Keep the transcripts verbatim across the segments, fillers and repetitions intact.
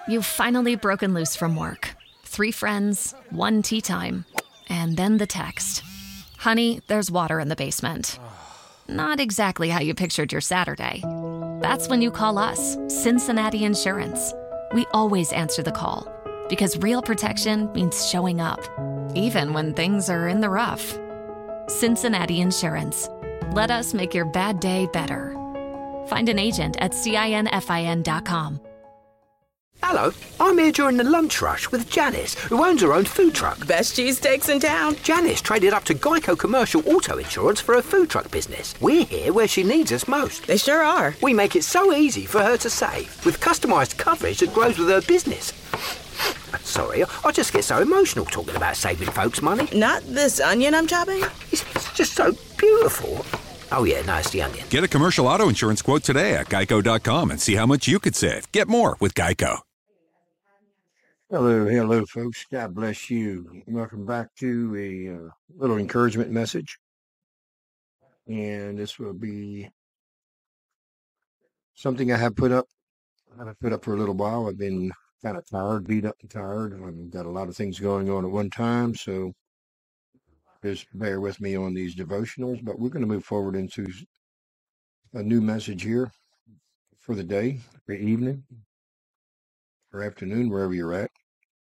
You've finally broken loose from work. Three friends, one tea time, and then the text. Honey, there's water in the basement. Not exactly how you pictured your Saturday. That's when you call us, Cincinnati Insurance. We always answer the call because real protection means showing up, even when things are in the rough. Cincinnati Insurance. Let us make your bad day better. Find an agent at cinfin dot com. Hello, I'm here during the lunch rush with Janice, who owns her own food truck. Best cheesesteaks in town. Janice traded up to Geico Commercial Auto Insurance for her food truck business. We're here where she needs us most. They sure are. We make it so easy for her to save, with customised coverage that grows with her business. Sorry, I just get so emotional talking about saving folks money. Not this onion I'm chopping? It's, it's just so beautiful. Oh yeah, no, it's the onion. Get a commercial auto insurance quote today at geico dot com and see how much you could save. Get more with Geico. Hello, hello, folks. God bless you. Welcome back to a uh, little encouragement message. And this will be something I have put up. I have put up for a little while. I've been kind of tired, beat up and tired. I've got a lot of things going on at one time, so just bear with me on these devotionals. But we're going to move forward into a new message here for the day, for the evening, or afternoon, wherever you're at.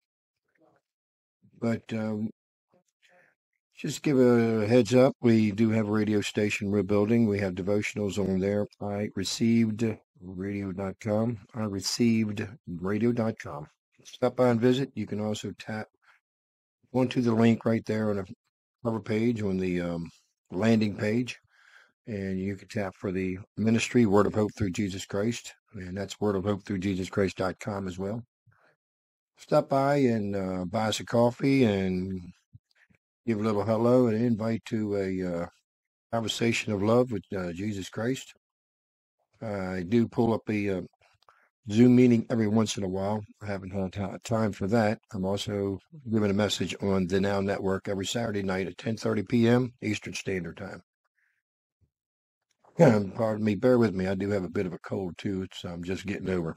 But um, just give a heads up, we do have a radio station we're building. We have devotionals on there. I received radio dot com. I received radio dot com. Stop by and visit. You can also tap onto the link right there on the cover page, on the um, landing page. And you can tap for the ministry, Word of Hope Through Jesus Christ. And that's word of hope through jesus christ dot com as well. Stop by and uh, buy us a coffee and give a little hello and invite to a uh, conversation of love with uh, Jesus Christ. Uh, I do pull up a uh, Zoom meeting every once in a while. I haven't had t- time for that. I'm also giving a message on the Now Network every Saturday night at ten thirty p.m. Eastern Standard Time. Um, pardon me, bear with me. I do have a bit of a cold too, so I'm just getting over.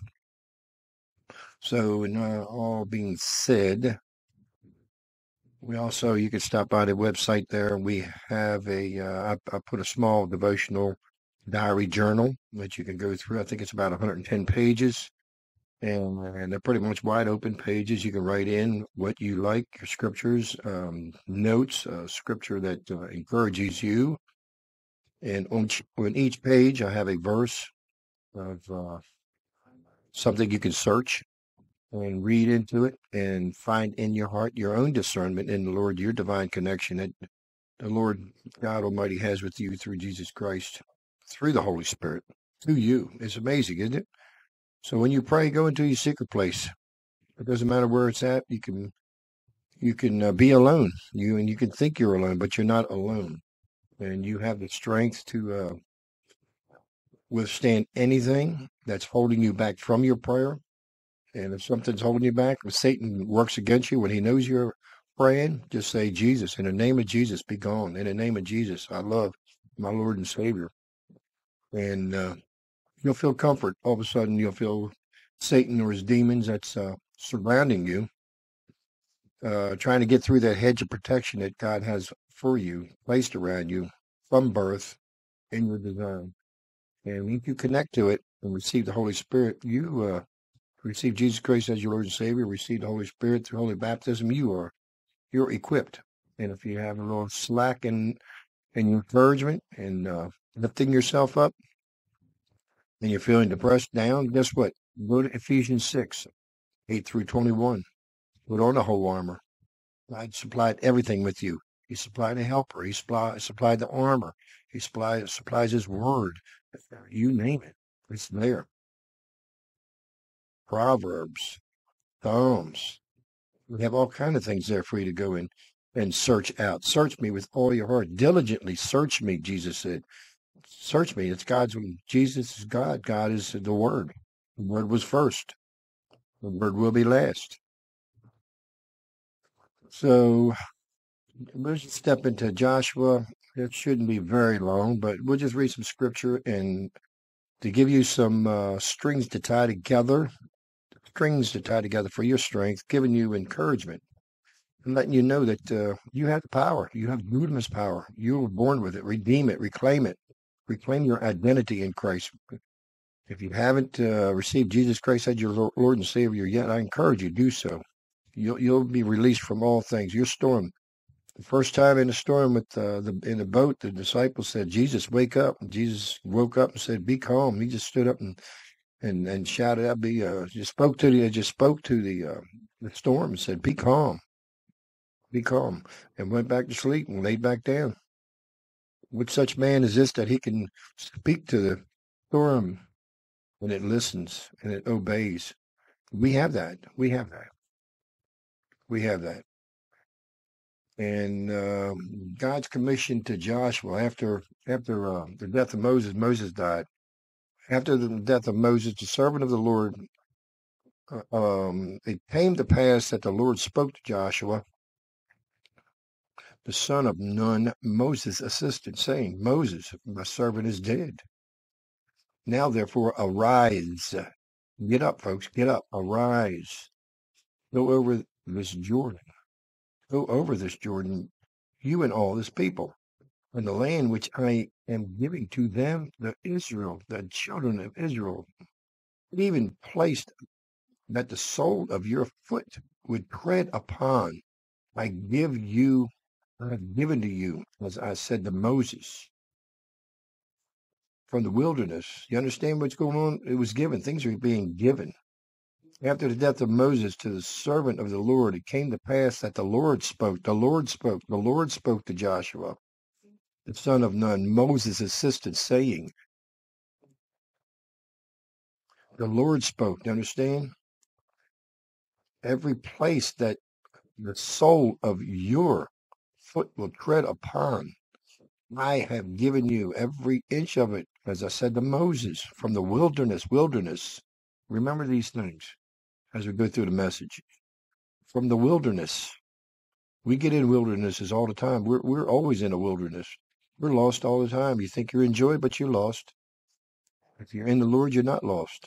So, uh, all being said, we also, you can stop by the website there. We have a, uh, I, I put a small devotional diary journal that you can go through. I think it's about one hundred ten pages, and, and they're pretty much wide open pages. You can write in what you like, your scriptures, um, notes, uh, scripture that uh, encourages you. And on, on each page, I have a verse of uh, something you can search and read into it and find in your heart your own discernment in the Lord, your divine connection that the Lord God Almighty has with you through Jesus Christ, through the Holy Spirit, to you. It's amazing, isn't it? So when you pray, go into your secret place. It doesn't matter where it's at. You can you can uh, be alone. You and you can think you're alone, but you're not alone. And you have the strength to uh, withstand anything that's holding you back from your prayer. And if something's holding you back, if Satan works against you when he knows you're praying, just say, Jesus, in the name of Jesus, be gone. In the name of Jesus, I love my Lord and Savior. And uh, you'll feel comfort. All of a sudden, you'll feel Satan or his demons that's uh, surrounding you, uh, trying to get through that hedge of protection that God has for you, placed around you from birth in your design. And if you connect to it and receive the Holy Spirit, you uh, receive Jesus Christ as your Lord and Savior, receive the Holy Spirit through holy baptism, you are you're equipped. And if you have a little slack in, in your encouragement and uh, lifting yourself up, and you're feeling depressed, down, guess what? Go to Ephesians six, eight through twenty-one. Put on the whole armor. God supplied everything with you. He supplied a helper. He supply, supplied the armor. He supply, supplies his word. You name it. It's there. Proverbs, Psalms. We have all kinds of things there for you to go in and search out. Search me with all your heart. Diligently search me, Jesus said. Search me. It's God's. Jesus is God. God is the Word. The Word was first. The Word will be last. So let's step into Joshua. It shouldn't be very long, but we'll just read some scripture and to give you some uh, strings to tie together strings to tie together for your strength, giving you encouragement and letting you know that uh, you have the power. You have dunamis power. You were born with it. Redeem it. Reclaim it. Reclaim your identity in Christ. If you haven't uh, received Jesus Christ as your Lord and Savior yet, I encourage you to do so. You'll you'll be released from all things. Your storm. The first time in the storm with uh, the in the boat, the disciples said, "Jesus, wake up!" And Jesus woke up and said, "Be calm." He just stood up and and, and shouted out, "Be!" Uh, just spoke to the just spoke to the uh, the storm and said, "Be calm, be calm," and went back to sleep and laid back down. What such man is this that he can speak to the storm and it listens and it obeys? We have that. We have that. We have that. And uh, God's commission to Joshua after after uh, the death of Moses, Moses died. After the death of Moses, the servant of the Lord, uh, um, it came to pass that the Lord spoke to Joshua, the son of Nun, Moses' assistant, saying, "Moses, my servant, is dead. Now, therefore, arise." Get up, folks. Get up. Arise. Go over this Jordan. Go over this Jordan, you and all this people, and the land which I am giving to them, the Israel, the children of Israel, even placed that the sole of your foot would tread upon. I give you, I have given to you, as I said to Moses, from the wilderness. You understand what's going on? It was given. Things are being given. After the death of Moses to the servant of the Lord, it came to pass that the Lord spoke, the Lord spoke, the Lord spoke to Joshua, the son of Nun, Moses' assistant, saying, the Lord spoke. You understand? Every place that the sole of your foot will tread upon, I have given you every inch of it, as I said to Moses, from the wilderness, wilderness. Remember these things as we go through the message. From the wilderness. We get in wildernesses all the time. We're we're always in a wilderness. We're lost all the time. You think you're in joy, but you're lost. If you're in the Lord, you're not lost.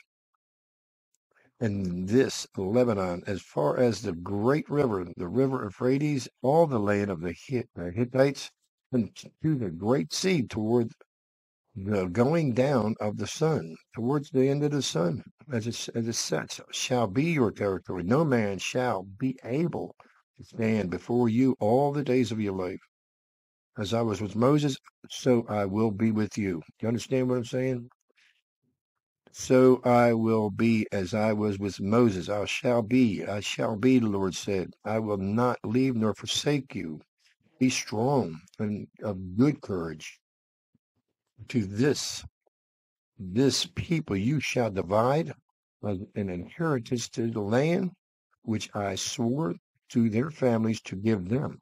And this Lebanon, as far as the great river, the river Euphrates, all the land of the Hit, the Hittites, and to the great sea toward the going down of the sun, towards the end of the sun, as it, as it sets, shall be your territory. No man shall be able to stand before you all the days of your life. As I was with Moses, so I will be with you. Do you understand what I'm saying? So I will be as I was with Moses. I shall be, I shall be, the Lord said. I will not leave nor forsake you. Be strong and of good courage. To this, this people you shall divide as an inheritance to the land which I swore to their families to give them.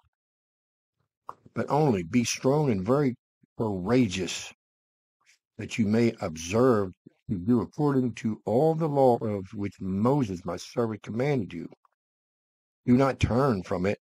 But only be strong and very courageous, that you may observe to do according to all the law of which Moses my servant commanded you. Do not turn from it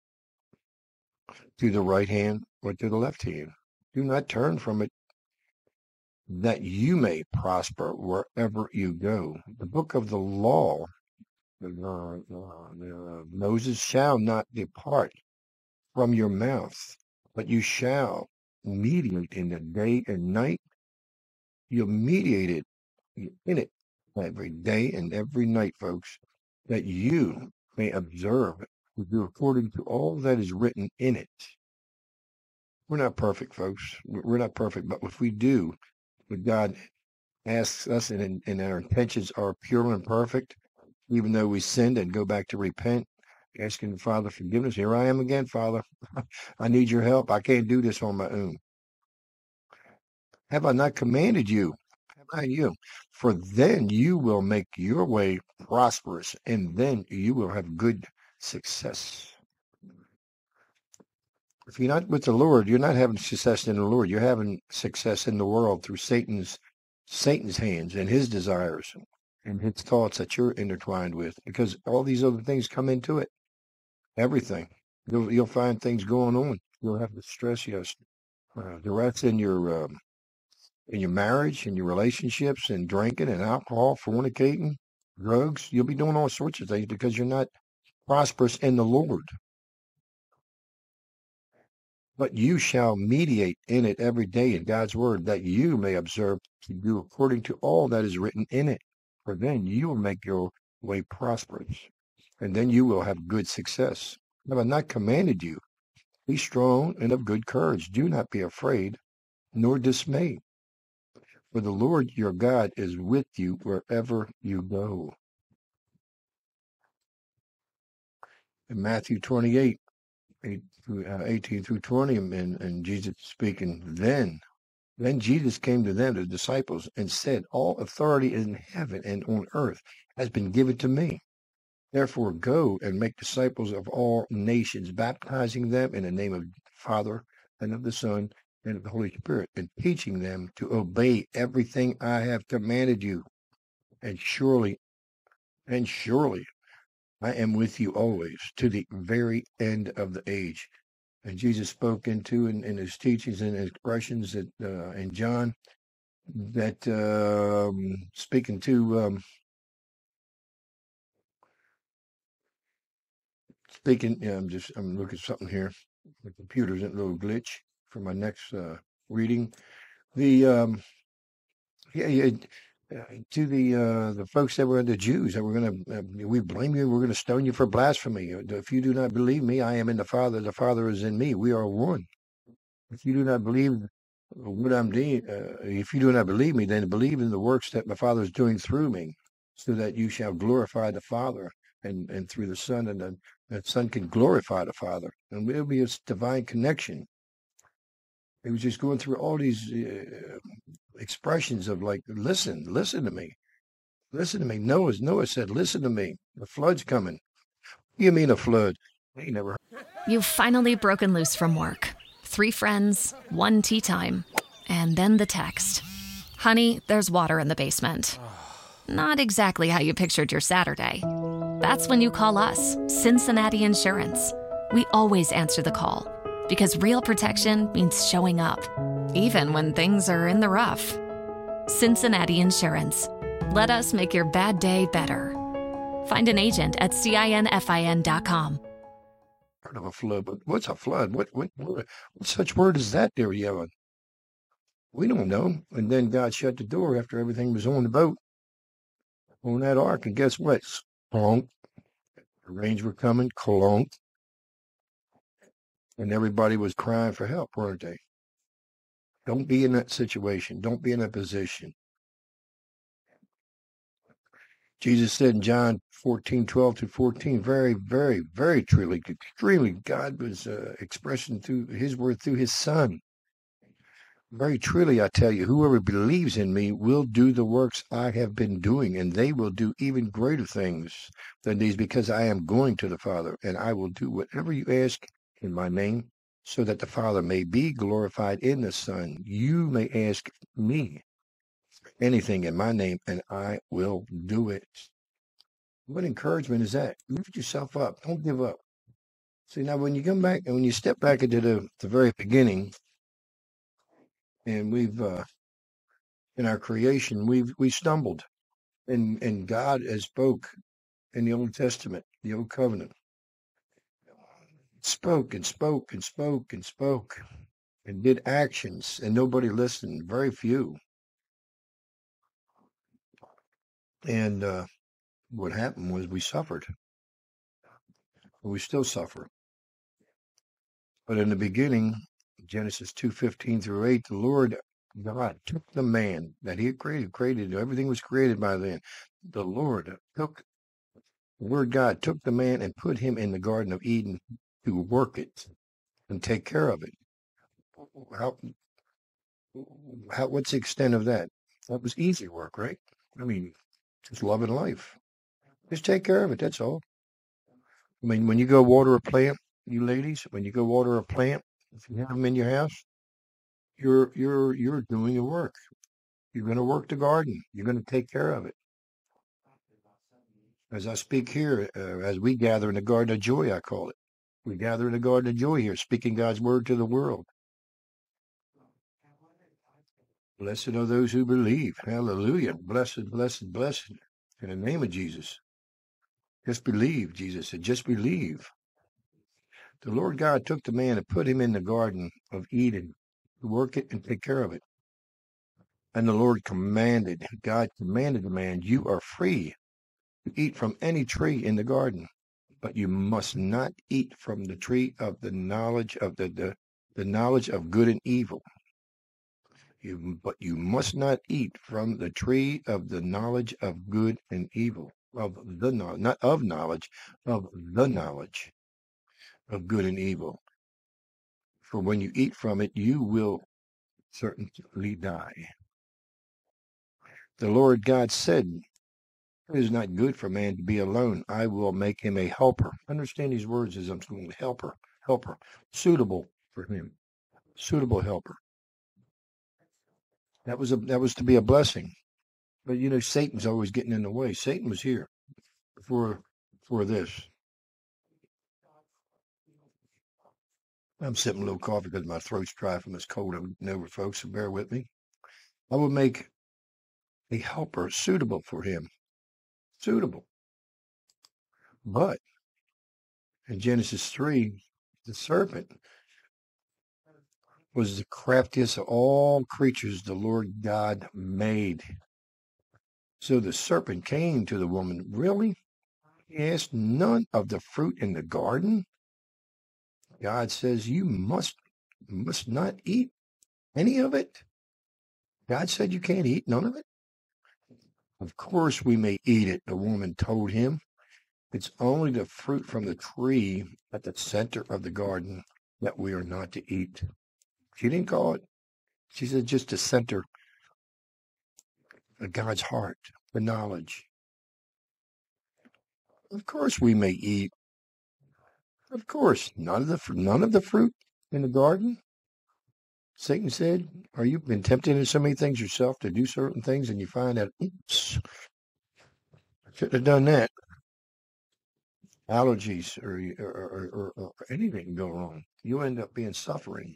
to the right hand or to the left hand. Do not turn from it, that you may prosper wherever you go. The book of the law of uh, uh, Moses shall not depart from your mouth, but you shall meditate in the day and night. You'll mediate it in it every day and every night, folks, that you may observe it to do according to all that is written in it. We're not perfect, folks. We're not perfect, but if we do what God asks us and, and our intentions are pure and perfect, even though we sinned and go back to repent, asking the Father forgiveness. Here I am again, Father. I need your help. I can't do this on my own. Have I not commanded you? Have I you? For then you will make your way prosperous, and then you will have good success. If you're not with the Lord, you're not having success in the Lord. You're having success in the world through Satan's Satan's hands and his desires and his thoughts that you're intertwined with, because all these other things come into it. Everything. You'll, you'll find things going on. You'll have the stress, you know, uh, duress in your um, in your marriage, in your relationships, and drinking and alcohol, fornicating, drugs. You'll be doing all sorts of things because you're not prosperous in the Lord. But you shall meditate in it every day in God's word, that you may observe to do according to all that is written in it. For then you will make your way prosperous, and then you will have good success. Have I not commanded you? Be strong and of good courage. Do not be afraid, nor dismayed. For the Lord your God is with you wherever you go. In Matthew twenty-eight, eighteen through twenty, and, and Jesus speaking, then, then Jesus came to them, the disciples, and said, all authority in heaven and on earth has been given to me. Therefore go and make disciples of all nations, baptizing them in the name of the Father and of the Son and of the Holy Spirit, and teaching them to obey everything I have commanded you. And surely, and surely, I am with you always to the very end of the age. And Jesus spoke into in, in his teachings and expressions that uh, in John, that um, speaking to um, speaking. Yeah, I'm just I'm looking at something here. The computer's in a little glitch for my next uh, reading. The um, yeah, yeah. Uh, to the uh, the folks that were the Jews that were going to, uh, we blame you, we're going to stone you for blasphemy. If you do not believe me, I am in the Father, the Father is in me. We are one. If you do not believe what I'm doing, uh, if you do not believe me, then believe in the works that my Father is doing through me, so that you shall glorify the Father, and, and through the Son, and the, the Son can glorify the Father. And it'll be a divine connection. It was just going through all these uh, expressions of like, listen, listen to me. Listen to me. Noah, Noah said, listen to me. The flood's coming. What do you mean a flood? He never. You've finally broken loose from work. Three friends, one tea time, and then the text. Honey, there's water in the basement. Not exactly how you pictured your Saturday. That's when you call us, Cincinnati Insurance. We always answer the call, because real protection means showing up, even when things are in the rough. Cincinnati Insurance. Let us make your bad day better. Find an agent at cinfin dot com. Heard of a flood, but what's a flood? What what what, what such word is that there, Yellen? We don't know. And then God shut the door after everything was on the boat, on that ark, and guess what? Clonk. The rains were coming, clonk. And everybody was crying for help, weren't they? Don't be in that situation. Don't be in that position. Jesus said in John fourteen, twelve to fourteen, very, very, very truly, extremely, God was uh, expressing through his word through his Son. Very truly, I tell you, whoever believes in me will do the works I have been doing, and they will do even greater things than these, because I am going to the Father, and I will do whatever you ask in my name, so that the Father may be glorified in the Son. You may ask me anything in my name, and I will do it. What encouragement is that? Lift yourself up. Don't give up. See, now when you come back, and when you step back into the, the very beginning, and we've, uh, in our creation, we've we stumbled, and, and God has spoke in the Old Testament, the Old Covenant. Spoke and spoke and spoke and spoke and did actions, and nobody listened, very few. And uh, what happened was we suffered. We still suffer. But in the beginning, Genesis two fifteen through eight, the Lord God took the man that he had created, created, everything was created by then. The Lord took, the Word God took the man and put him in the Garden of Eden to work it and take care of it. How, how, what's the extent of that? That was easy work, right? I mean, just loving life. Just take care of it, that's all. I mean, when you go water a plant, you ladies, when you go water a plant, if you have them in your house, you're you're you're doing the work. You're going to work the garden. You're going to take care of it. As I speak here, uh, as we gather in the Garden of Joy, I call it. We gather in the Garden of Joy here, speaking God's word to the world. Blessed are those who believe. Hallelujah. Blessed, blessed, blessed. In the name of Jesus. Just believe, Jesus said, just believe. The Lord God took the man and put him in the Garden of Eden to work it and take care of it. And the Lord commanded, God commanded the man, you are free to eat from any tree in the garden, but you must not eat from the tree of the knowledge of the, the, the knowledge of good and evil. You, but you must not eat from the tree of the knowledge of good and evil, of the knowledge, not of knowledge, of the knowledge of good and evil. For when you eat from it, you will certainly die. The Lord God said, it is not good for man to be alone. I will make him a helper. Understand these words as I'm saying, helper, helper, suitable for him, suitable helper. That was a that was to be a blessing. But you know, Satan's always getting in the way. Satan was here for for this. I'm sipping a little coffee because my throat's dry from this cold. I'm getting over, folks, so bear with me. I will make a helper suitable for him. Suitable. But in Genesis three, the serpent was the craftiest of all creatures the Lord God made. So the serpent came to the woman, really? He asked none of the fruit in the garden? God says, you must, must not eat any of it. God said you can't eat none of it. Of course we may eat it, the woman told him. It's only the fruit from the tree at the center of the garden that we are not to eat. She didn't call it. She said just the center of God's heart, the knowledge. Of course we may eat. Of course, none of the none of the fruit in the garden. Satan said, "Are you been tempted in so many things yourself to do certain things, and you find out, oops, I shouldn't have done that." Allergies or or, or, or, or anything can go wrong. You end up being suffering.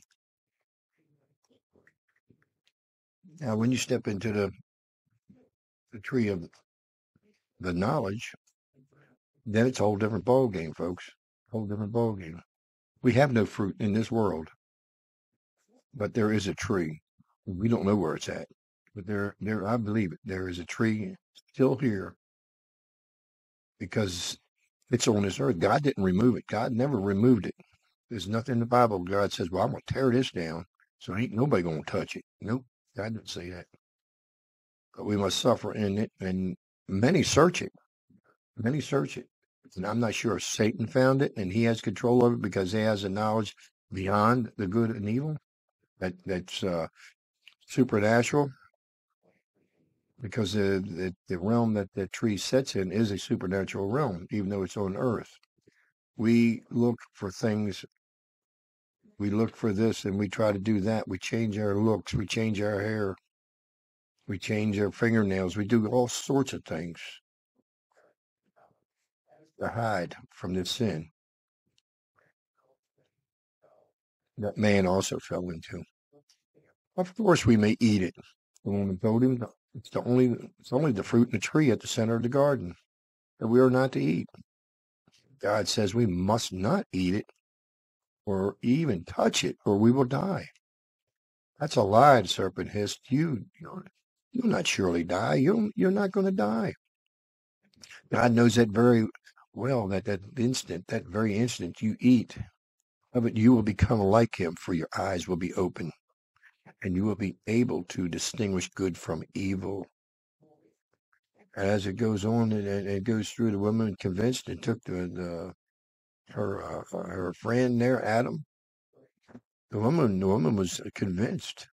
Now, when you step into the the tree of the knowledge, then it's a whole different ball game, folks. Whole different ball game. We have no fruit in this world, but there is a tree. We don't know where it's at, but there, there, I believe it. There is a tree still here because it's on this earth. God didn't remove it. God never removed it. There's nothing in the Bible. God says, "Well, I'm going to tear this down, so ain't nobody going to touch it." Nope, God didn't say that. But we must suffer in it, and many search it. Many search it. And I'm not sure if Satan found it and he has control of it because he has a knowledge beyond the good and evil that that's uh, supernatural. Because the, the the realm that the tree sits in is a supernatural realm, even though it's on earth. We look for things. We look for this and we try to do that. We change our looks. We change our hair. We change our fingernails. We do all sorts of things to hide from this sin that man also fell into. Of course, we may eat it. The woman told him it's the only it's only the fruit in the tree at the center of the garden that we are not to eat. God says we must not eat it or even touch it, or we will die. That's a lie, the serpent hissed. You, you'll, you'll not surely die. You'll, you're not going to die. God knows that very well, that that instant, that very instant you eat of it, you will become like him, for your eyes will be open, and you will be able to distinguish good from evil. As it goes on, and it, it goes through, the woman convinced and took the, the her uh, her friend there, Adam. The woman, the woman was convinced.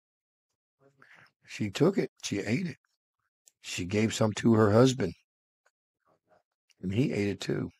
She took it. She ate it. She gave some to her husband, and he ate it too.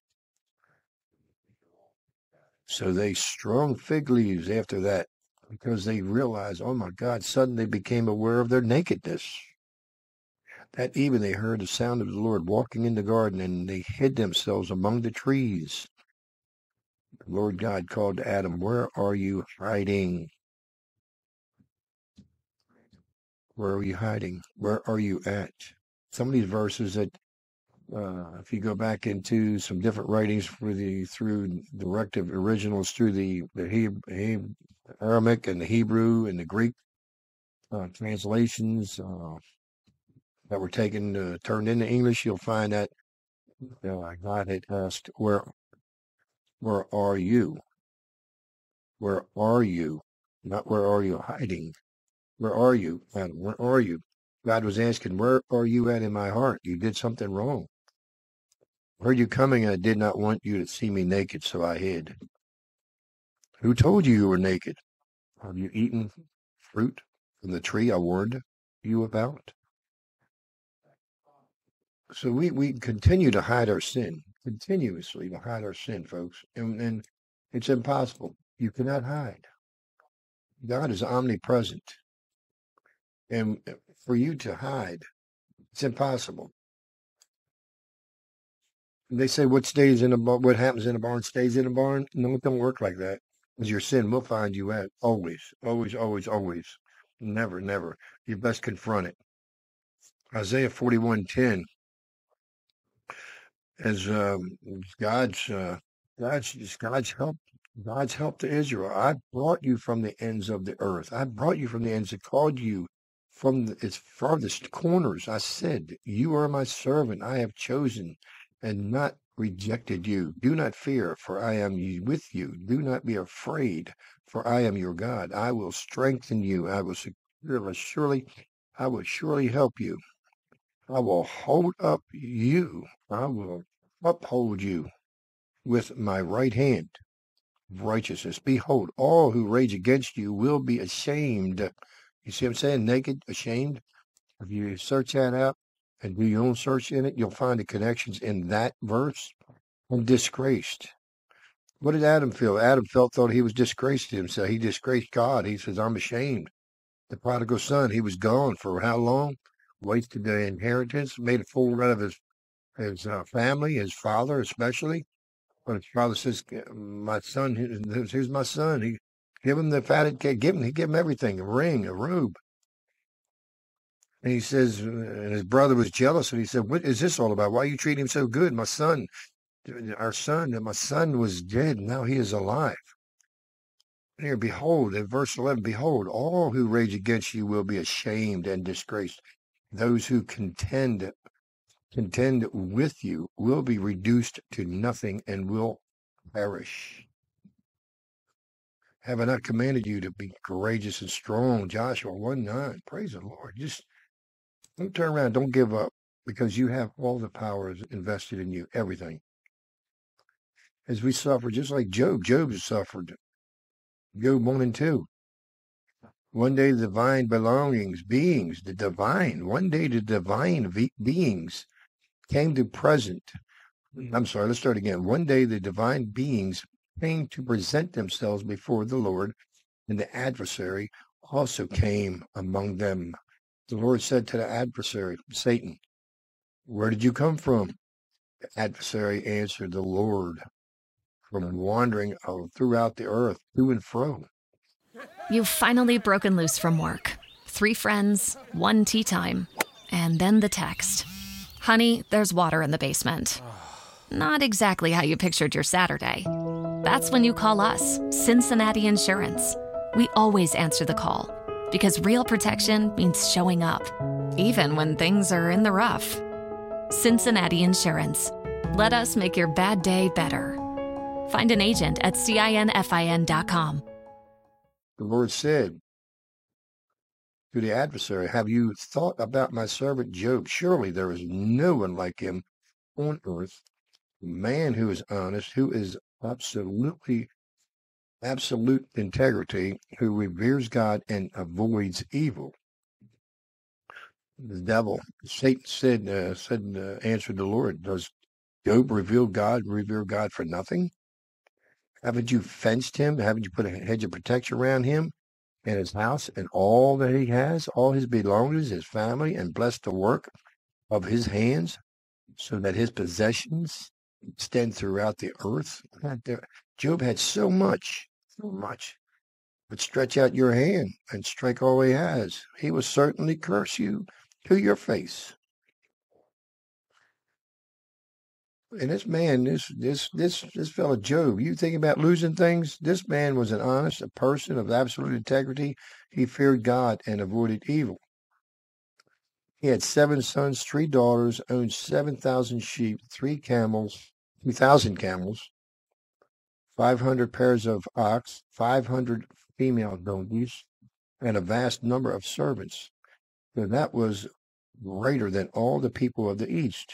So they strung fig leaves after that because they realized, oh my God, suddenly they became aware of their nakedness. That even they heard the sound of the Lord walking in the garden, and they hid themselves among the trees. The Lord God called to Adam, "Where are you hiding? Where are you hiding? Where are you at?" some of these verses that, uh, if you go back into some different writings for the through directive originals through the the Heb- Heb- Aramaic and the Hebrew and the Greek uh, translations uh, that were taken uh, turned into English, you'll find that uh, God had asked, "Where, where are you? Where are you? Not where are you hiding? Where are you, Adam? Where are you?" God was asking, "Where are you at in my heart? You did something wrong. I heard you coming, and I did not want you to see me naked, so I hid. Who told you you were naked? Have you eaten fruit from the tree I warned you about?" So we, we continue to hide our sin, continuously to hide our sin, folks. And, and it's impossible. You cannot hide. God is omnipresent. And for you to hide, it's impossible. They say what stays in a barn, what happens in a barn stays in a barn. No, it don't work like that. Because your sin will find you out. Always, always, always, always. Never, never. You best confront it. Isaiah forty-one ten. As um, God's uh, God's God's help, God's help to Israel. I brought you from the ends of the earth. I brought you from the ends. I called you from the, its farthest corners. I said, "You are my servant. I have chosen, and not rejected you. Do not fear, for I am with you. Do not be afraid, for I am your God. I will strengthen you. I will secure, surely, I will surely help you. I will hold up you. I will uphold you with my right hand of righteousness. Behold, all who rage against you will be ashamed." You see what I'm saying? Naked, ashamed. If you search that out and do your own search in it, you'll find the connections in that verse. And disgraced. What did Adam feel? Adam felt thought he was disgraced to himself. He disgraced God. He says, "I'm ashamed." The prodigal son, he was gone for how long? Wasted the inheritance, made a fool out of his his uh, family, his father especially. But his father says, "My son, here's my son. He give him the fatted cake. Give him, he gave him everything, a ring, a robe." And he says, and his brother was jealous, and he said, "What is this all about? Why are you treating him so good? My son, our son, my son was dead, now he is alive." And here, behold, in verse eleven, "Behold, all who rage against you will be ashamed and disgraced. Those who contend contend with you will be reduced to nothing and will perish. Have I not commanded you to be courageous and strong?" Joshua one nine. Praise the Lord. Just don't turn around. Don't give up, because you have all the powers invested in you, everything. As we suffer, just like Job. Job has suffered. Job one and two. One day the divine belongings, beings, the divine, one day the divine ve- beings came to present. I'm sorry, let's start again. One day the divine beings came to present themselves before the Lord, and the adversary also came among them. The Lord said to the adversary, Satan, "Where did you come from?" The adversary answered, "The Lord, from wandering throughout the earth, to and fro." You've finally broken loose from work. Three friends, one tea time, and then the text. Honey, there's water in the basement. Not exactly how you pictured your Saturday. That's when you call us, Cincinnati Insurance. We always answer the call, because real protection means showing up, even when things are in the rough. Cincinnati Insurance. Let us make your bad day better. Find an agent at cinfin dot com. The Lord said to the adversary, "Have you thought about my servant Job? Surely there is no one like him on earth, a man who is honest, who is absolutely, absolute integrity, who reveres God and avoids evil." The devil, Satan said, uh, said, uh, answered the Lord, "Does Job reveal God, revere God for nothing? Haven't you fenced him? Haven't you put a hedge of protection around him and his house and all that he has, all his belongings, his family, and blessed the work of his hands, so that his possessions extend throughout the earth?" Job had so much, so much. But stretch out your hand and strike all he has. He will certainly curse you to your face. And this man, this this this this fellow Job, you think about losing things? This man was an honest, a person of absolute integrity. He feared God and avoided evil. He had seven sons, three daughters, owned seven thousand sheep, three camels, two thousand camels, five hundred pairs of ox, five hundred female donkeys, and a vast number of servants. So that was greater than all the people of the East.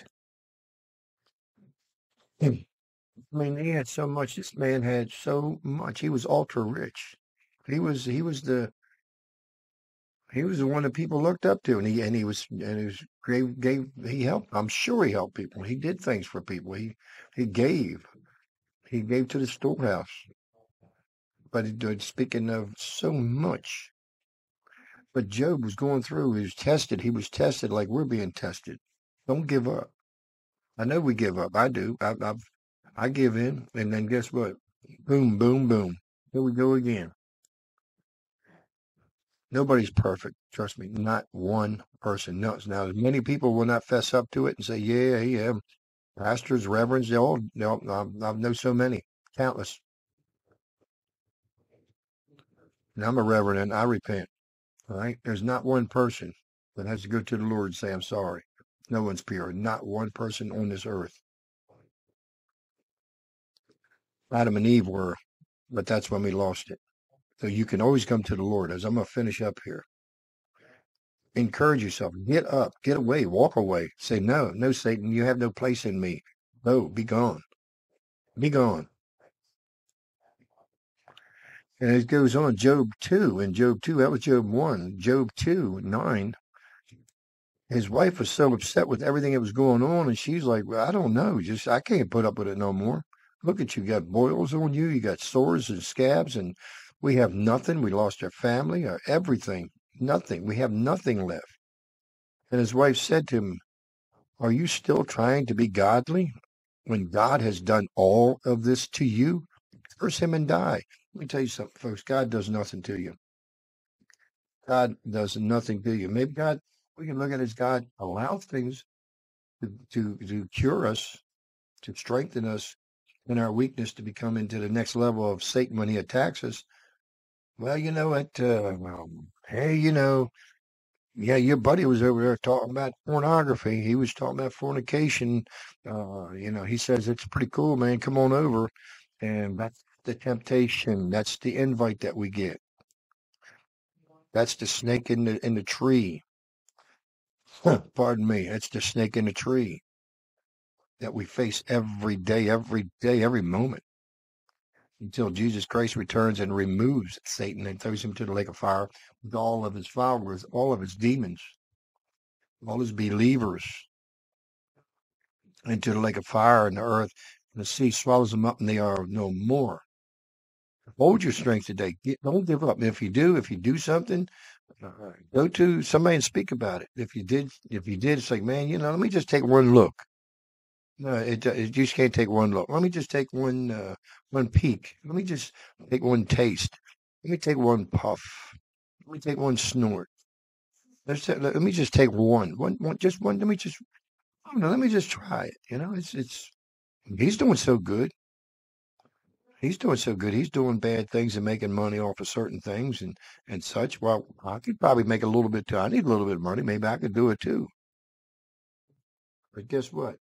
I mean, he had so much. This man had so much. He was ultra rich. He was he was the he was the one that people looked up to, and he and he was and he was gave, gave he helped. I'm sure he helped people. He did things for people. He he gave. He gave to the storehouse. But he did, speaking of so much. But Job was going through. He was tested. He was tested like we're being tested. Don't give up. I know we give up. I do. I, I've, I give in, and then guess what? Boom, boom, boom. Here we go again. Nobody's perfect. Trust me. Not one person. No. Now, many people will not fess up to it and say, yeah, yeah. Pastors, reverends, they all, they all I, I know so many. Countless. And I'm a reverend, and I repent. All right? There's not one person that has to go to the Lord and say, I'm sorry. No one's pure. Not one person on this earth. Adam and Eve were, but that's when we lost it. So you can always come to the Lord. As I'm going to finish up here. Encourage yourself. Get up. Get away. Walk away. Say, no, no, Satan, you have no place in me. No, be gone. Be gone. And it goes on, Job two, and Job two, that was Job one. Job two, nine. His wife was so upset with everything that was going on, and she's like, well, I don't know. Just I can't put up with it no more. Look at you. You got boils on you. You got sores and scabs, and we have nothing. We lost our family, our everything. Nothing. We have nothing left. And his wife said to him, are you still trying to be godly when God has done all of this to you? Curse him and die. Let me tell you something, folks. God does nothing to you. God does nothing to you. Maybe God, we can look at it as God allows things to, to, to cure us, to strengthen us in our weakness to become into the next level of Satan when he attacks us. Well, you know what? Uh, well, hey, you know, yeah, your buddy was over there talking about pornography. He was talking about fornication. Uh, you know, he says, it's pretty cool, man. Come on over. And that's the temptation. That's the invite that we get. That's the snake in the in the tree. Pardon me. That's the snake in the tree that we face every day, every day, every moment, until Jesus Christ returns and removes Satan and throws him to the lake of fire with all of his followers, all of his demons, all his believers, into the lake of fire and the earth, and the sea swallows them up, and they are no more. Hold your strength today. Get, don't give up. If you do, if you do something, uh, go to somebody and speak about it. If you did, if you did, it's like, man, you know, let me just take one look. No, it, it you just can't take one look. Let me just take one uh, one peek. Let me just take one taste. Let me take one puff. Let me take one snort. Let's let, let me just take one, one, one, just one. Let me just, I don't know, let me just try it. You know, it's it's. He's doing so good. He's doing so good. He's doing bad things and making money off of certain things and, and such. Well, I could probably make a little bit too. I need a little bit of money. Maybe I could do it too. But guess what?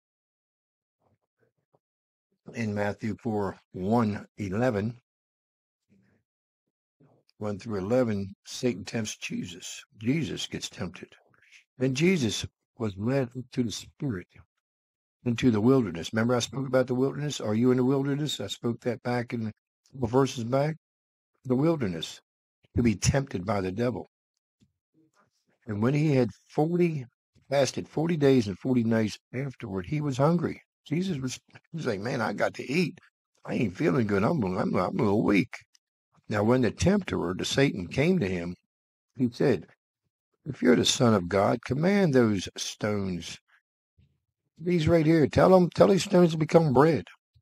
In Matthew four, one, eleven, one through eleven, Satan tempts Jesus. Jesus gets tempted. And Jesus was led to the Spirit into the wilderness. Remember I spoke about the wilderness? Are you in the wilderness? I spoke that back in a couple verses back. The wilderness, to be tempted by the devil. And when he had forty, fasted forty days and forty nights afterward, he was hungry. Jesus was, he was like, man, I got to eat. I ain't feeling good. I'm, I'm, I'm a little weak. Now, when the tempter, or the Satan, came to him, he said, if you're the Son of God, command those stones. These right here, tell them, tell these stones to become bread.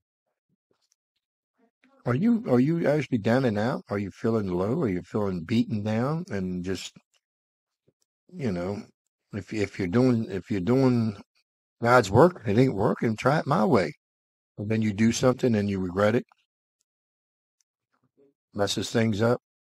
Are you, are you actually down and out? Are you feeling low? Are you feeling beaten down? And just, you know, if if you're doing, if you're doing God's work, it ain't working, try it my way. and then you do something and you regret it, messes things up.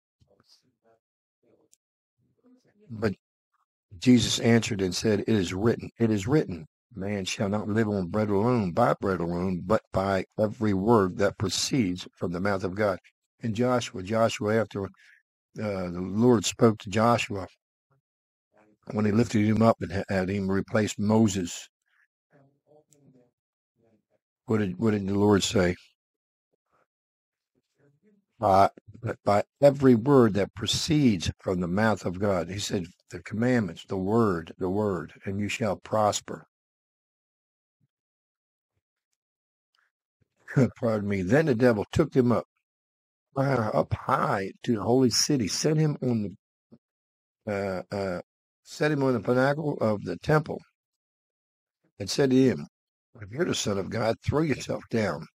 But Jesus answered and said, it is written, it is written, man shall not live on bread alone, by bread alone, but by every word that proceeds from the mouth of God. And Joshua, Joshua, after uh, the Lord spoke to Joshua, when he lifted him up and had him replace Moses, what did, what did the Lord say? By, by every word that proceeds from the mouth of God. He said, the commandments, the word, the word, and you shall prosper. Pardon me. Then the devil took him up, uh, up high to the holy city, set him on the, uh, uh, set him on the pinnacle of the temple, and said to him, if you're the Son of God, throw yourself down.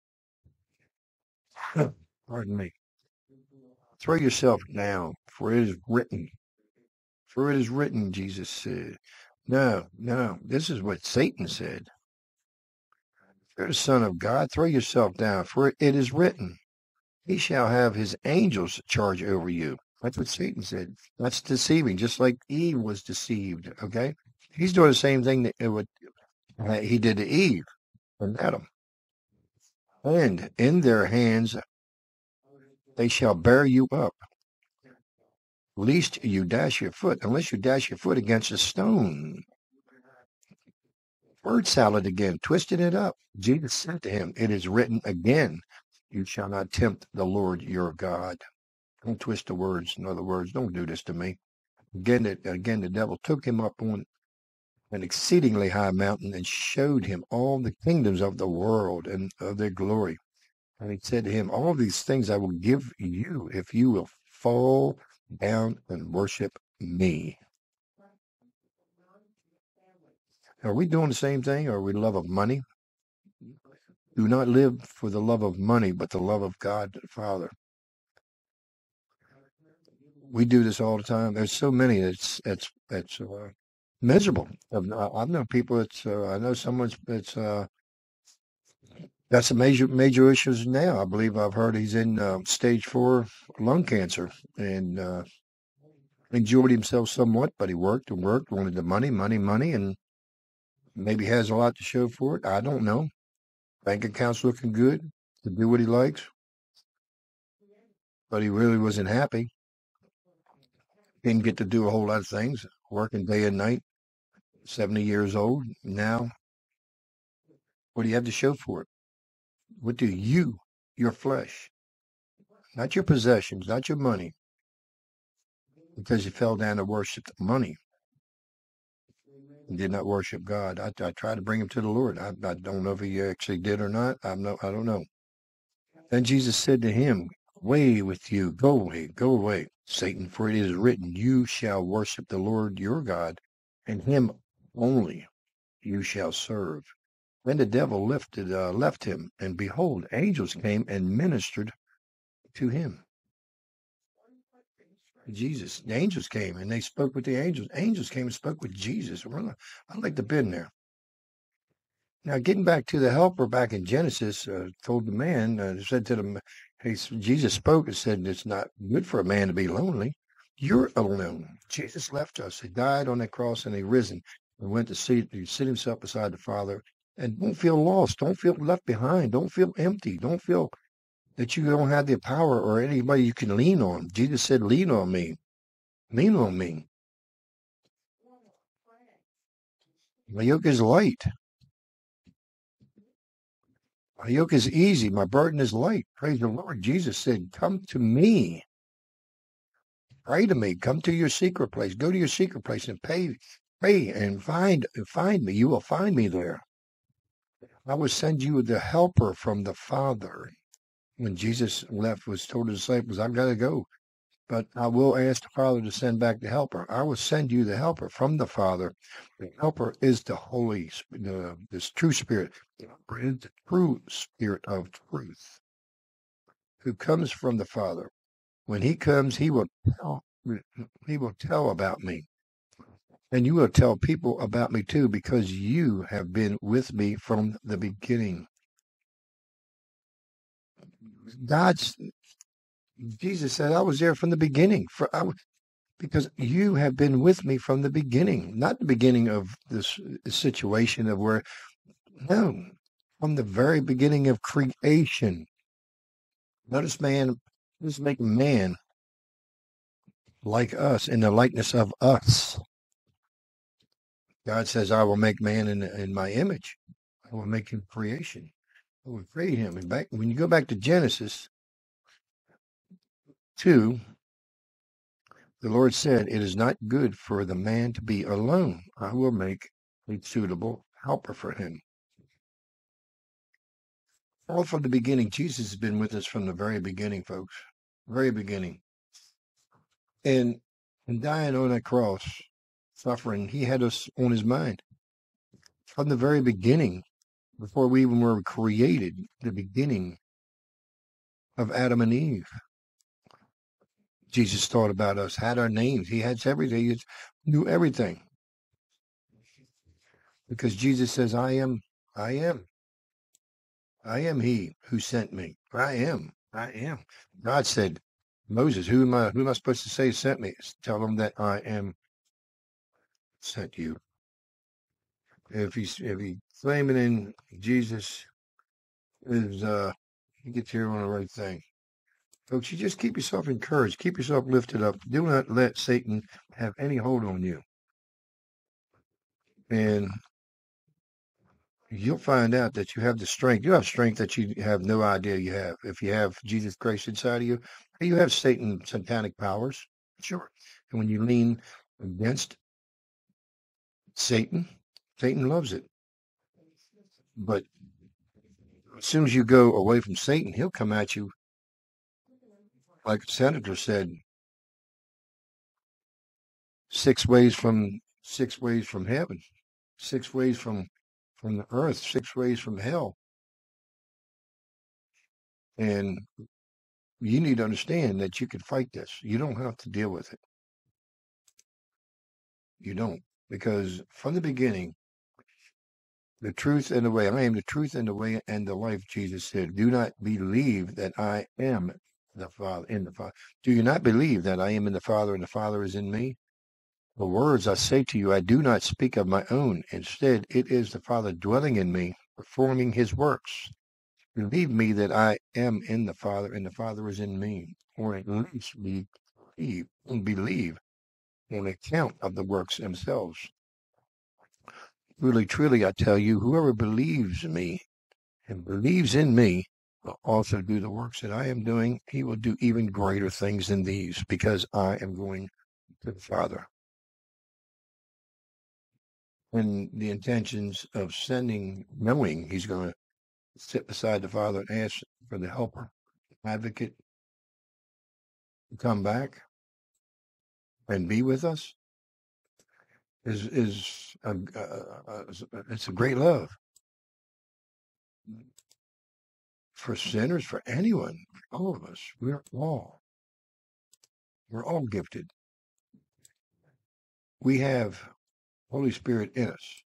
Pardon me. Throw yourself down, for it is written. For it is written, Jesus said. No, no, this is what Satan said. If you're the Son of God, throw yourself down, for it is written. He shall have his angels charge over you. That's what Satan said. That's deceiving, just like Eve was deceived, okay? He's doing the same thing that it would, uh, he did to Eve and Adam. And in their hands they shall bear you up, lest you dash your foot, unless you dash your foot against a stone. Word salad again, twisting it up. Jesus said to him, it is written again, you shall not tempt the Lord your God. Don't twist the words. In other words, don't do this to me. Again, it, again, the devil took him up on an exceedingly high mountain and showed him all the kingdoms of the world and of their glory. And he said to him, all these things I will give you if you will fall down and worship me. Are we doing the same thing, or are we love of money? Do not live for the love of money, but the love of God the Father. We do this all the time. There's so many that's that's that's uh, miserable. I've, I've known people that's uh, I know someone's that's uh, got some major major issues now. I believe I've heard he's in uh, stage four lung cancer, and uh, enjoyed himself somewhat, but he worked and worked, wanted the money, money, money, and maybe has a lot to show for it. I don't know. Bank account's looking good to do what he likes, but he really wasn't happy. Didn't get to do a whole lot of things, working day and night, seventy years old. Now, what do you have to show for it? What do you, your flesh, not your possessions, not your money, because you fell down to worship money and did not worship God. I, I tried to bring him to the Lord. I, I don't know if he actually did or not. I'm no, I don't know. Then Jesus said to him, away with you, go away, go away, Satan, for it is written, you shall worship the Lord your God, and him only you shall serve. Then the devil lifted, uh, left him, and behold, angels came and ministered to him. Jesus, the angels came and they spoke with the angels. Angels came and spoke with Jesus. I'd like to been there. Now, getting back to the helper back in Genesis, uh, told the man, uh, said to them, hey, Jesus spoke and said, it's not good for a man to be lonely. You're alone. Jesus left us. He died on that cross and he risen and went to see, to sit himself beside the Father. And don't feel lost. Don't feel left behind. Don't feel empty. Don't feel that you don't have the power or anybody you can lean on. Jesus said, lean on me. Lean on me. My yoke is light. My yoke is easy. My burden is light. Praise the Lord. Jesus said, come to me. Pray to me. Come to your secret place. Go to your secret place and pay, pray and find, find me. You will find me there. I will send you the helper from the Father. When Jesus left, was told his disciples, I've got to go, but I will ask the Father to send back the helper. I will send you the helper from the Father. The helper is the Holy, the this true Spirit. The helper is the true Spirit of truth, who comes from the Father. When he comes, he will tell, he will tell about me. And you will tell people about me too, because you have been with me from the beginning. God's Jesus said, I was there from the beginning. For I, because you have been with me from the beginning, not the beginning of this situation of where, no, from the very beginning of creation. Notice man, let's make man like us, in the likeness of us. God says, I will make man in, in my image. I will make him creation. I will create him. And back when you go back to Genesis two, the Lord said, it is not good for the man to be alone. I will make a suitable helper for him. All from the beginning. Jesus has been with us from the very beginning, folks. Very beginning. And, and dying on that cross, suffering, he had us on his mind. From the very beginning, before we even were created, the beginning of Adam and Eve. Jesus thought about us, had our names. He had everything. He knew everything. Because Jesus says, I am, I am. I am he who sent me. I am. I am. God said, Moses, who am I, who am I supposed to say sent me? Tell him that I am sent you. If he's, if he claiming in Jesus is, uh, he gets here on the right thing. Folks, you just keep yourself encouraged. Keep yourself lifted up. Do not let Satan have any hold on you. And you'll find out that you have the strength. You have strength that you have no idea you have. If you have Jesus Christ inside of you, you have Satan satanic powers. Sure. And when you lean against Satan, Satan loves it. But as soon as you go away from Satan, he'll come at you. Like the senator said, six ways from six ways from heaven, six ways from from the earth, six ways from hell. And you need to understand that you can fight this. You don't have to deal with it. You don't, because from the beginning, the truth and the way, I am the truth and the way and the life. Jesus said, "Do not believe that I am." The Father in the Father. Do you not believe that I am in the Father and the Father is in me? The words I say to you, I do not speak of my own. Instead, it is the Father dwelling in me, performing his works. Believe me that I am in the Father and the Father is in me, or at least believe, believe on account of the works themselves. Truly, truly, I tell you, whoever believes me and believes in me will also do the works that I am doing. He will do even greater things than these, because I am going to the Father. And the intentions of sending, knowing he's going to sit beside the Father and ask for the helper, advocate, to come back and be with us, is is a, a, a, it's a great love. For sinners, for anyone, for all of us, we're all, we're all gifted. We have Holy Spirit in us.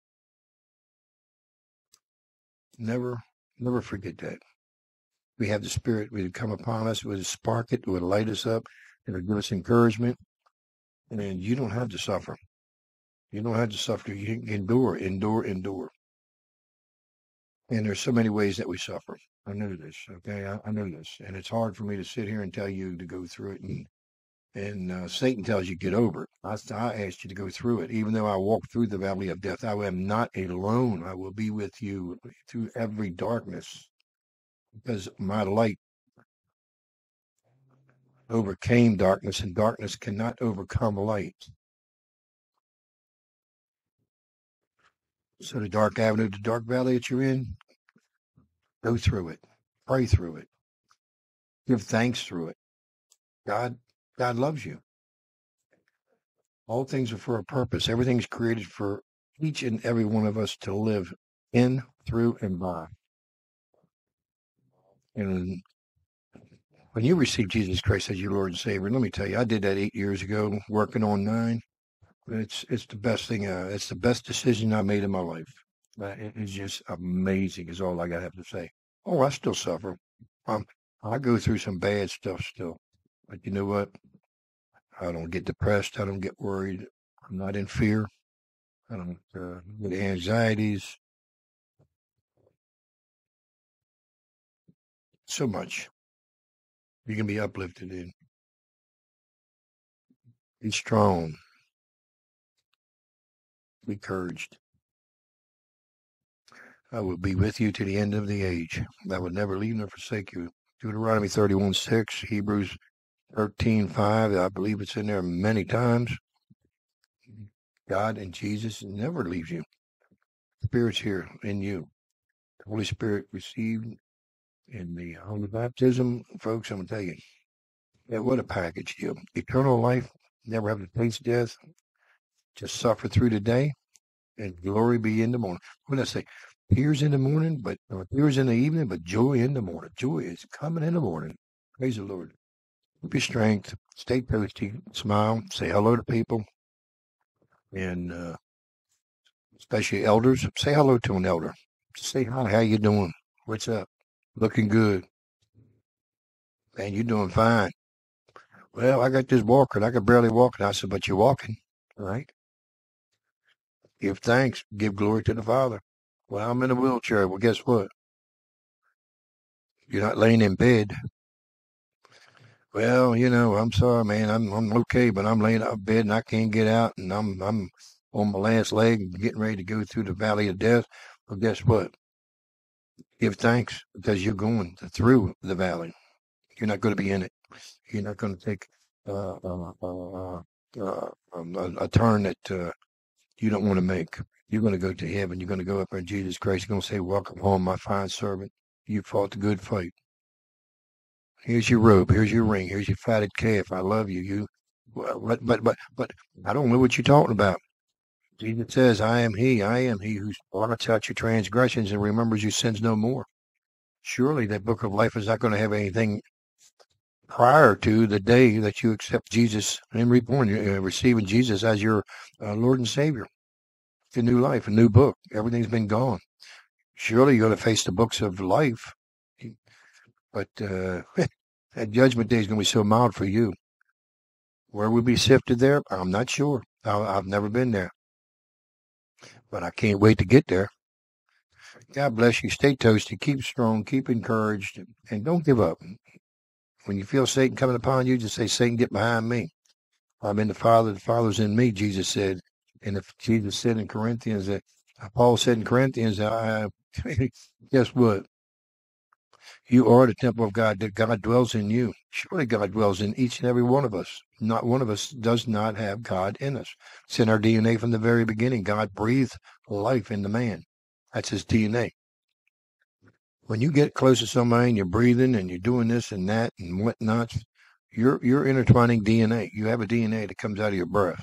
Never, never forget that. We have the Spirit, it would come upon us, it would spark it, it would light us up, it would give us encouragement. And you don't have to suffer. You don't have to suffer. You can endure, endure, endure. And there's so many ways that we suffer. I know this, okay? I, I know this. And it's hard for me to sit here and tell you to go through it. And and uh, Satan tells you, get over it. I, I asked you to go through it. Even though I walk through the valley of death, I am not alone. I will be with you through every darkness. Because my light overcame darkness, and darkness cannot overcome light. So the dark avenue, the dark valley that you're in, go through it. Pray through it. Give thanks through it. God, God loves you. All things are for a purpose. Everything's created for each and every one of us to live in, through, and by. And when you receive Jesus Christ as your Lord and Savior, let me tell you, I did that eight years ago, working on nine. It's it's the best thing. Uh, it's the best decision I made in my life. Uh, it is just amazing. Is all I got to have to say. Oh, I still suffer. Um, I go through some bad stuff still. But you know what? I don't get depressed. I don't get worried. I'm not in fear. I don't uh, get anxieties. So much. You can be uplifted in. Be strong. Be encouraged. I will be with you to the end of the age. I will never leave nor forsake you. Deuteronomy thirty-one six, Hebrews thirteen five, I believe it's in there many times. God and Jesus never leaves you. Spirit's here in you. The Holy Spirit received in the holy baptism. Folks, I'm going to tell you, yeah, what a package. You eternal life, never have to taste death, just suffer through the day, and glory be in the morning. What did I say? Tears in the morning, but or tears in the evening, but joy in the morning. Joy is coming in the morning. Praise the Lord. Keep your strength. Stay toasty. Smile. Say hello to people. And uh, especially elders. Say hello to an elder. Say hi. How you doing? What's up? Looking good. Man, you doing fine. Well, I got this walker. I could barely walk. And I said, but you're walking. All right? Give thanks. Give glory to the Father. Well, I'm in a wheelchair. Well, guess what? You're not laying in bed. Well, you know, I'm sorry, man. I'm I'm okay, but I'm laying out of bed and I can't get out, and I'm I'm on my last leg and getting ready to go through the valley of death. Well, guess what? Give thanks because you're going through the valley. You're not going to be in it. You're not going to take uh, uh, uh, uh, um, a, a turn that uh, you don't want to make. You're going to go to heaven. You're going to go up there in Jesus Christ. You're going to say, welcome home, my fine servant. You fought the good fight. Here's your robe. Here's your ring. Here's your fatted calf. I love you. You, but, but, but, but I don't know what you're talking about. Jesus says, I am he. I am he who blots out your transgressions and remembers your sins no more. Surely that book of life is not going to have anything prior to the day that you accept Jesus and reborn, uh, receiving Jesus as your uh, Lord and Savior. It's a new life, a new book. Everything's been gone. Surely you're going to face the books of life. But uh, that judgment day is going to be so mild for you. Where we'll be sifted there, I'm not sure. I, I've never been there. But I can't wait to get there. God bless you. Stay toasty. Keep strong. Keep encouraged. And don't give up. When you feel Satan coming upon you, just say, Satan, get behind me. I'm in the Father. The Father's in me, Jesus said. And if Jesus said in Corinthians, that Paul said in Corinthians, I, guess what? You are the temple of God, that God dwells in you. Surely God dwells in each and every one of us. Not one of us does not have God in us. It's in our D N A from the very beginning. God breathed life into man. That's his D N A. When you get close to somebody and you're breathing and you're doing this and that and whatnot, you're, you're intertwining D N A. You have a D N A that comes out of your breath.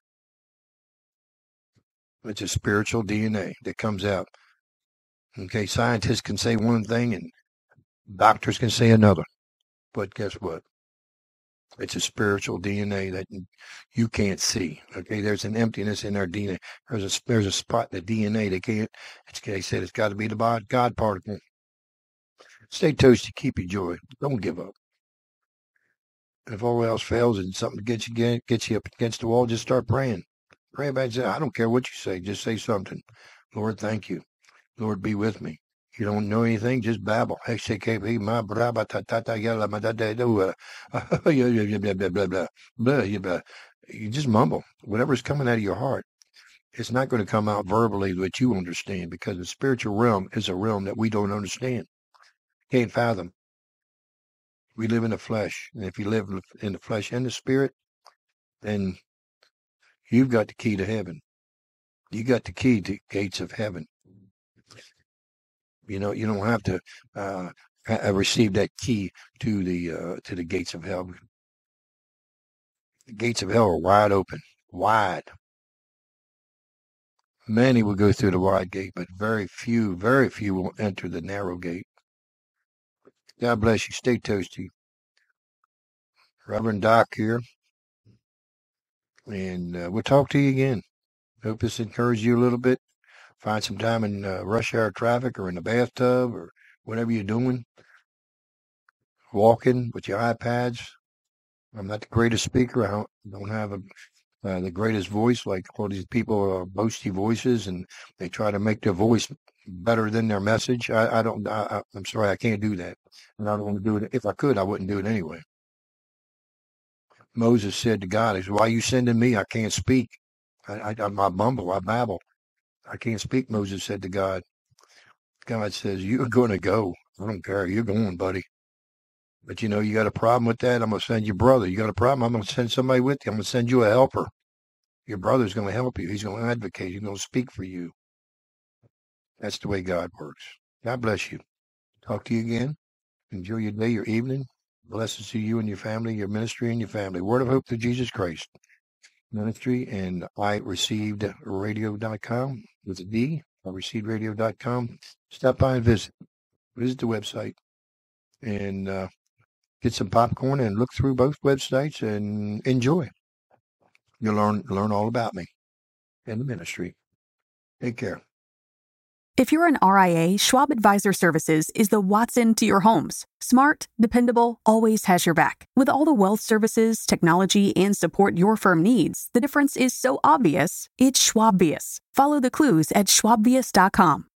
It's a spiritual D N A that comes out. Okay, scientists can say one thing and doctors can say another. But guess what? It's a spiritual D N A that you can't see. Okay, there's an emptiness in our D N A. There's a there's a spot in the D N A they can't. It's, they said it's got to be the God particle. Stay toasty. Keep your joy. Don't give up. And if all else fails and something gets you gets you up against the wall, just start praying. Pray about it. I don't care what you say. Just say something. Lord, thank you. Lord, be with me. You don't know anything, just babble. You just mumble. Whatever's coming out of your heart, it's not going to come out verbally that you understand, because the spiritual realm is a realm that we don't understand. Can't fathom. We live in the flesh. And if you live in the flesh and the spirit, then you've got the key to heaven. You got the key to gates of heaven. You know, you don't have to uh, ha- receive that key to the uh, to the gates of hell. The gates of hell are wide open, wide. Many will go through the wide gate, but very few, very few will enter the narrow gate. God bless you. Stay toasty. Reverend Doc here. And uh, we'll talk to you again. Hope this encouraged you a little bit. Find some time in uh, rush hour traffic or in the bathtub or whatever you're doing. walking with your iPads. I'm not the greatest speaker. I don't, don't have a, uh, the greatest voice like all these people are boasty voices, and they try to make their voice better than their message. I, I don't. I, I'm sorry, I can't do that, and I don't want to do it. If I could, I wouldn't do it anyway. Moses said to God, "He said, why are you sending me? I can't speak. I, I, I mumble. I babble. I can't speak." Moses said to God. God says, "You're going to go. I don't care. You're going, buddy. But, you know, you got a problem with that? I'm going to send your brother. You got a problem? I'm going to send somebody with you. I'm going to send you a helper. Your brother's going to help you. He's going to advocate. He's going to speak for you." That's the way God works. God bless you. Talk to you again. Enjoy your day, your evening. Blessings to you and your family, your ministry and your family. Word of Hope through Jesus Christ Ministry, and I received radio dot com with a D. I received radio dot com. Stop by and visit. Visit the website and uh, get some popcorn and look through both websites and enjoy. You'll learn learn all about me and the ministry. Take care. If you're an R I A, Schwab Advisor Services is the Watson to your homes. Smart, dependable, always has your back. With all the wealth services, technology, and support your firm needs, the difference is so obvious, it's Schwabious. Follow the clues at schwabious dot com.